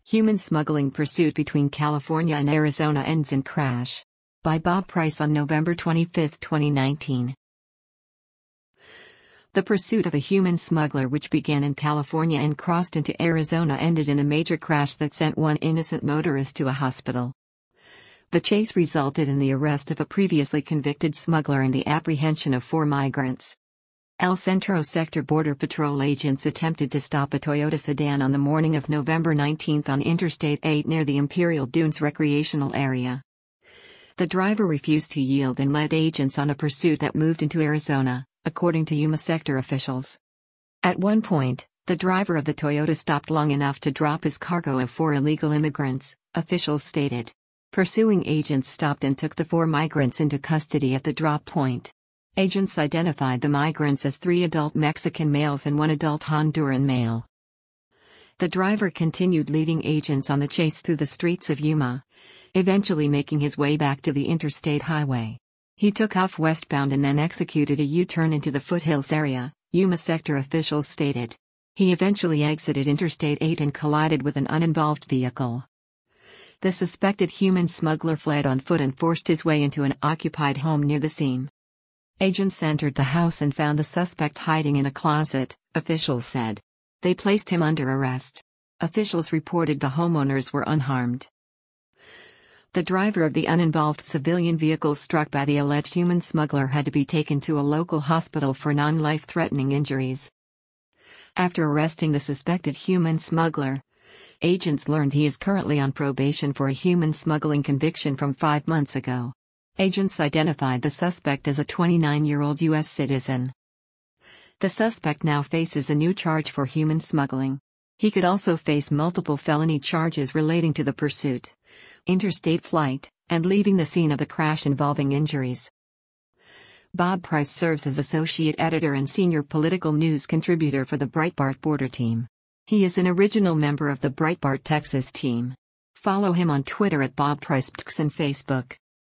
Human smuggling pursuit between California and Arizona ends in crash. By Bob Price on November 25, 2019. The pursuit of a human smuggler which began in California and crossed into Arizona ended in a major crash that sent one innocent motorist to a hospital. The chase resulted in the arrest of a previously convicted smuggler and the apprehension of 4 migrants. El Centro Sector Border Patrol agents attempted to stop a Toyota sedan on the morning of November 19 on Interstate 8 near the Imperial Dunes recreational area. The driver refused to yield and led agents on a pursuit that moved into Arizona, according to Yuma sector officials. At one point, the driver of the Toyota stopped long enough to drop his cargo of 4 illegal immigrants, officials stated. Pursuing agents stopped and took the 4 migrants into custody at the drop point. Agents identified the migrants as 3 adult Mexican males and 1 adult Honduran male. The driver continued leading agents on the chase through the streets of Yuma, eventually making his way back to the interstate highway. He took off westbound and then executed a U-turn into the foothills area, Yuma sector officials stated. He eventually exited Interstate 8 and collided with an uninvolved vehicle. The suspected human smuggler fled on foot and forced his way into an occupied home near the scene. Agents entered the house and found the suspect hiding in a closet, officials said. They placed him under arrest. Officials reported the homeowners were unharmed. The driver of the uninvolved civilian vehicle struck by the alleged human smuggler had to be taken to a local hospital for non-life-threatening injuries. After arresting the suspected human smuggler, agents learned he is currently on probation for a human smuggling conviction from 5 months ago. Agents identified the suspect as a 29-year-old U.S. citizen. The suspect now faces a new charge for human smuggling. He could also face multiple felony charges relating to the pursuit, interstate flight, and leaving the scene of the crash involving injuries. Bob Price serves as associate editor and senior political news contributor for the Breitbart Border Team. He is an original member of the Breitbart Texas team. Follow him on Twitter at BobPricePTX and Facebook.